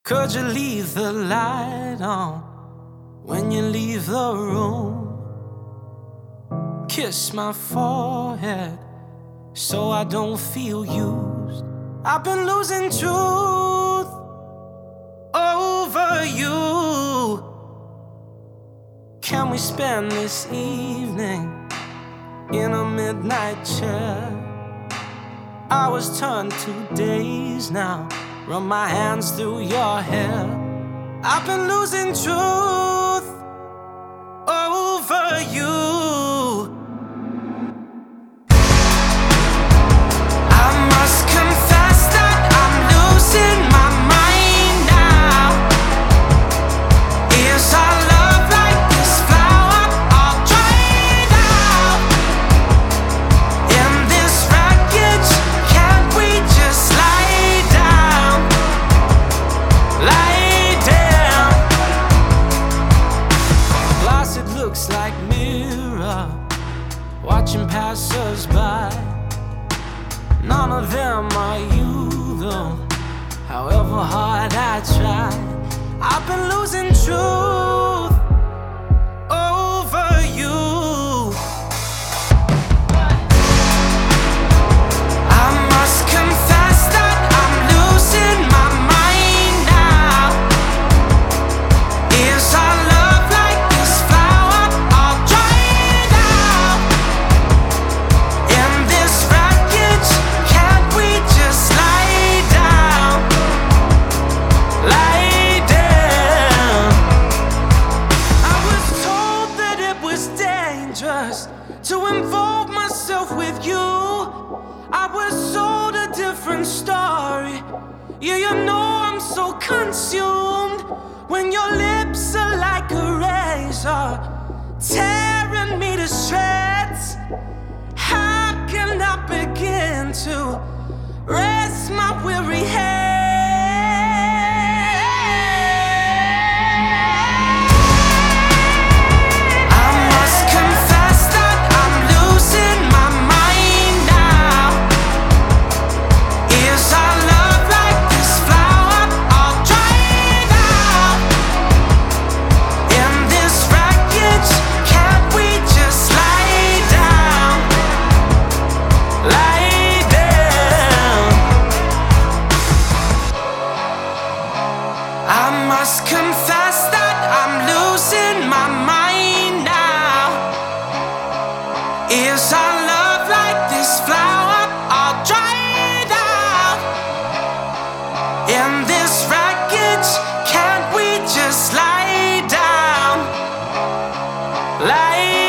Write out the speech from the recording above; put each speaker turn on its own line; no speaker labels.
Could you leave the light on when you leave the room? Kiss my forehead so I don't feel used. I've been losing truth over you. Can we spend this evening in a midnight chair? Hours turn to days now. Run my hands through your hair. I've been losing truth over you. I must confess that I'm losing my mind now. Is our love like this flower all dried out? In this wreckage, can't we just lie down? Lie down. Glass, it looks like mirror, watching passers-by. None of them are you though, however hard I try. I've been losing truth over you. I must confess that I'm losing my mind now. Is our love like this flower all dried out? In this wreckage, can't we just lie down? Lie down. I was told that it was dangerous to involve myself with you. I was sold a different story. Yeah, you know I'm so consumed when your lips are like a razor, tearing me to shreds. How can I begin to rest my weary head? I must confess that I'm losing my mind now. Is our love like this flower all dried out? In this wreckage, can't we just lie down? Lie down. I must confess that I'm losing my mind now. Is our love like this flower all dried out? In this wreckage, can't we just lie down? Lie